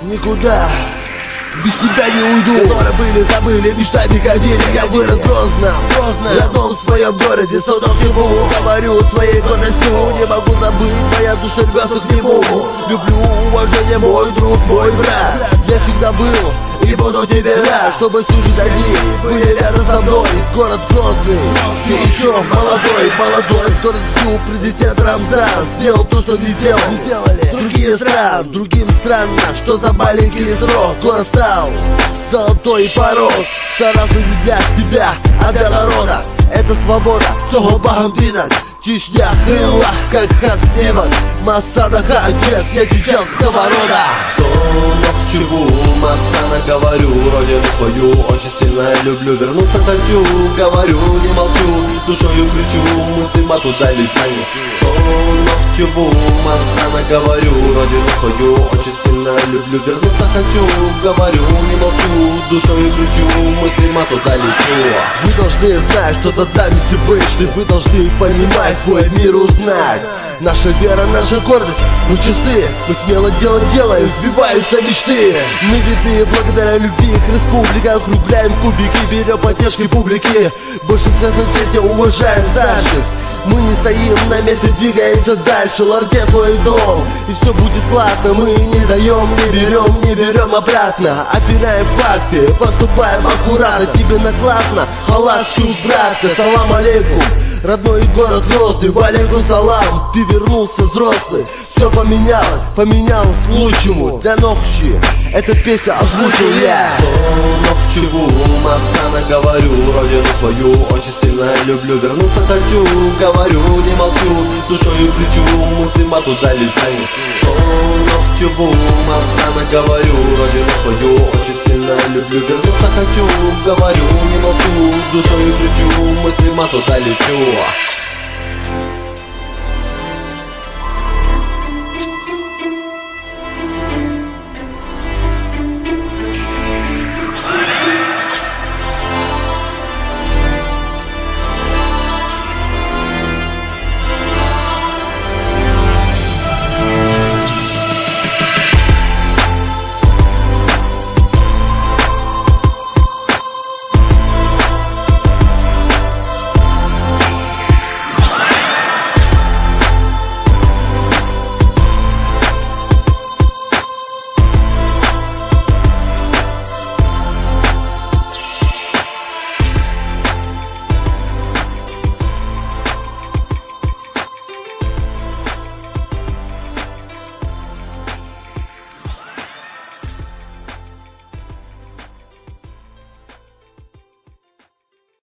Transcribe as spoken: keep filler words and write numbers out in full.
никуда без тебя не уйду. Которые были, забыли, мечтами ходили. Я вырос грозно, грозно в родном своем городе. Солдат ему говорю своей гордостью. Не могу забыть, моя душа рвется к нему. Люблю, уважение, мой друг, мой брат. Я всегда был и буду тебе рад, чтобы всю жизнь они были рядом со мной. Город Грозный, ты еще молодой, молодой. Городскую президент Рамзан сделал то, что не делал другие страны. Другим странно, что за маленький срок город стал золотой порог. Старался не для себя, а для народа. Это свобода, того Багамдинок. Чечня, Хылла, как Хасневок. Масада, Хагес, я чечен сковорода. Чего Масана, говорю, родину свою очень сильно люблю. Вернуться хочу, говорю, не молчу, душою кричу, мыслимо туда лечу. Чего Масана, говорю, родину свою очень сильно люблю. Вернуться хочу, говорю, не молчу, душою кричу, мыслимо туда лечу. Вы должны знать, что Дадами Всевышний. Вы должны понимать, свой мир узнать. Наша вера, наша гордость, мы чисты. Мы смело дело делаем, сбиваются мечты. Мы видны благодаря любви к республикам. Округляем кубики, берем поддержки публики. Больше всех на свете уважаем старших. Мы не стоим на месте, двигаемся дальше. Ларде свой дом, и все будет классно. Мы не даем, не берем, не берем обратно. Опираем факты, поступаем аккуратно. Тебе накладно, халатскую братка. Салам алейкум, родной город Грозный, валейкум салам. Ты вернулся взрослый, все поменялось, поменялось к лучшему. Для ночи эта песня озвучил я. Чего Масана, говорю, родину свою очень сильно люблю. Вернуться хочу, говорю, не молчу, душою кричу, мыслимо туда лечу. Чего Масана, говорю, родину свою очень сильно люблю. Вернуться хочу, говорю, не молчу, душою кричу, мыслимо туда лечу.